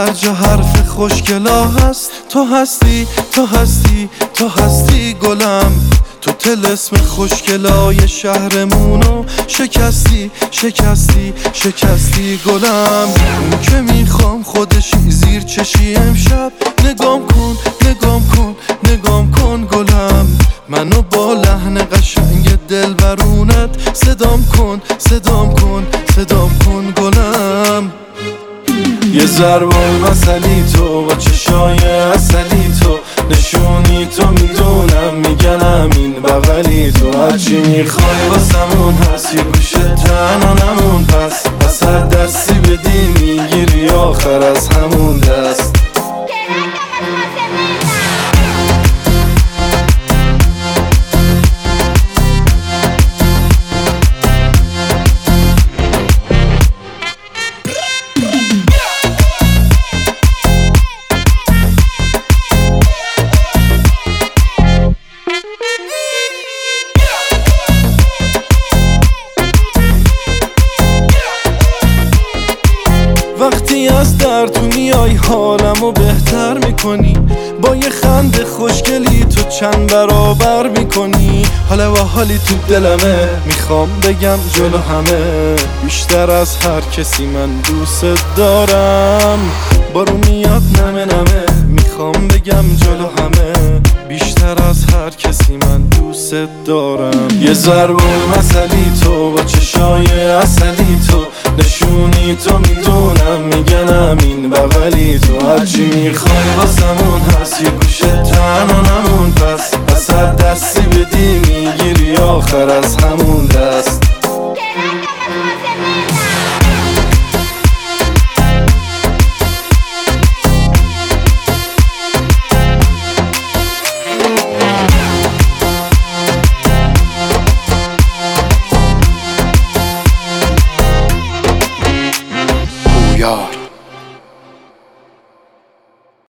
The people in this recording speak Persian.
هر جا حرف خوشگلا هست. تو هستی تو هستی تو هستی گلم، تو طلسم خوشگلای شهرمونو شکستی شکستی شکستی گلم. اون که میخوام خودشی زیر چشی امشب نگام کن نگام کن نگام کن گلم. منو با لحن قشنگ دلبرونت صدام کن صدام کن صدام کن گلم. یه ضربان مثلی تو با چشای اصلی تو، نشونی تو میدونم میگنم این بغلی تو. هرچی میخوای واسمون هست، یه گوشه تنها نمون پس هر دستی بدی میگیری آخر از همون دست. وقتی از در تو میای حالمو بهتر میکنی، با یه خنده خوشگلی تو چند برابر میکنی. حالا و حالی تو دلمه، میخوام بگم جلو همه، بیشتر از هر کسی من دوست دارم. بارو میاد نمه نمه، میخوام بگم جلو همه، بیشتر از هر کسی من دوست دارم. یه ضربون مثلی تو با چشای اصلی تو، نشونی تو میدونم میگنم این بغلی تو. هرچی میخوای واسمون هست، یه گوشه تنها نمون پس هر دستی بدی میگیری آخر از همون دست.